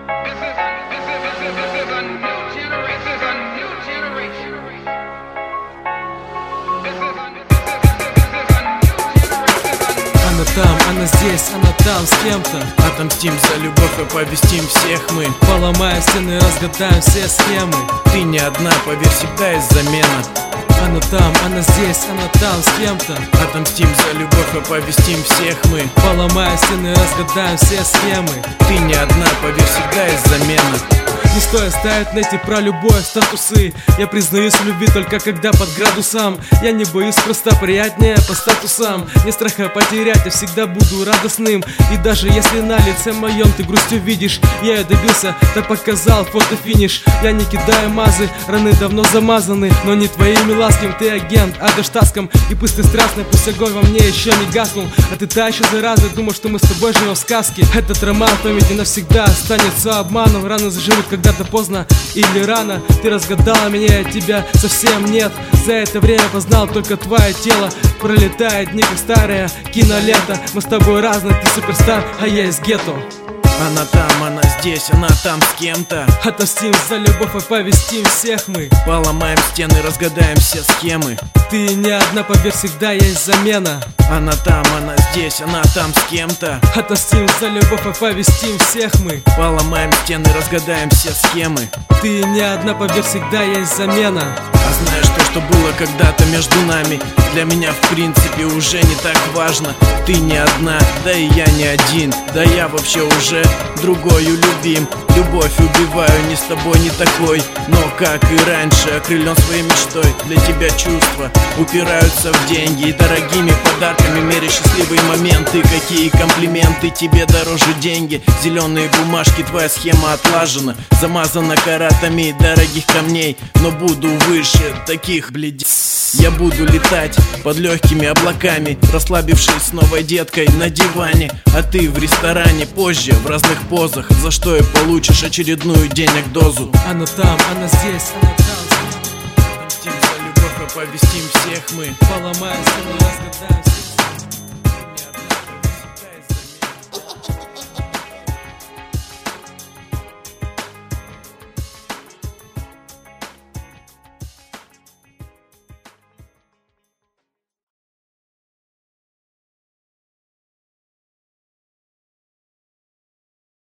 Она там, она здесь, она там с кем-то. Отомстим за любовь, оповестим всех мы. Поломая стены, разгадаем все схемы. Ты не одна, поверь, всегда есть замена. Она там, она здесь, она там с кем-то. Отомстим за любовь, оповестим всех мы. Поломая стены, разгадаем все схемы. Ты не одна, поверь, всегда есть замена. Не стоит ставить найти про любовь статусы. Я признаюсь в любви только когда под градусом. Я не боюсь, просто приятнее по статусам. Не страха потерять, я всегда буду радостным. И даже если на лице моем ты грустью видишь, я ее добился, да показал фото-финиш. Я не кидаю мазы, раны давно замазаны. Но не твоими ласками, ты агент, адаштаском. И пусть ты страстный, пусть огонь во мне еще не гаснул. А ты та еще зараза, думал, что мы с тобой живем в сказке. Этот роман в памяти навсегда останется обманом. Раны заживут когда-то поздно или рано. Ты разгадала меня, я тебя совсем нет. За это время познал только твое тело. Пролетает дни, как старая кинолента. Мы с тобой разные, ты суперстар, а я из гетто. Она там, она здесь, она там с кем-то. Отомстим за любовь, оповестим всех мы. Поломаем стены, разгадаем все схемы. Ты не одна, поверь, всегда есть замена. Она там, она здесь, она там с кем-то. Отомстим за любовь, оповестим всех мы. Поломаем стены, разгадаем все схемы. Ты не одна, поверь, всегда есть замена. А знаешь, то, что было когда-то между нами, для меня в принципе уже не так важно. Ты не одна, да и я не один. Да я вообще уже другою любим. Любовь убиваю, не с тобой не такой. Но как и раньше, окрылен своей мечтой. Для тебя чувства упираются в деньги. И дорогими подарками меряй счастливые моменты. Какие комплименты, тебе дороже деньги. Зеленые бумажки, твоя схема отлажена. Замазана каратами дорогих камней. Но буду выше таких бледей. Я буду летать под легкими облаками, расслабившись с новой деткой на диване. А ты в ресторане позже, в разных позах, за что и получишь очередную денег дозу. Она там, она здесь, она там. Отомстим за любовь, оповестим всех мы. Поломаем стены, разгадаем все.